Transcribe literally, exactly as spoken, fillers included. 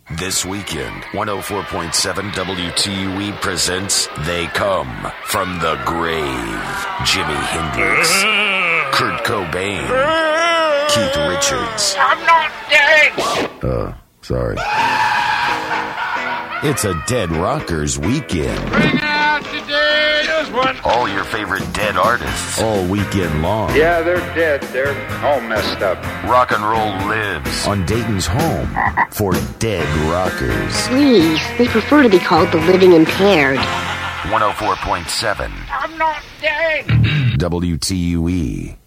This weekend, one oh four point seven W T U E presents They Come From the Grave. Jimi Hendrix, Kurt Cobain, Keith Richards. I'm not dead! Uh, sorry. It's a Dead Rockers weekend. Bring out the dead one. All your favorite dead artists. All weekend long. Yeah, they're dead. They're all messed up. Rock and roll lives on Dayton's home for Dead Rockers. Please, they prefer to be called the living impaired. one oh four point seven I'm not dead! W T U E.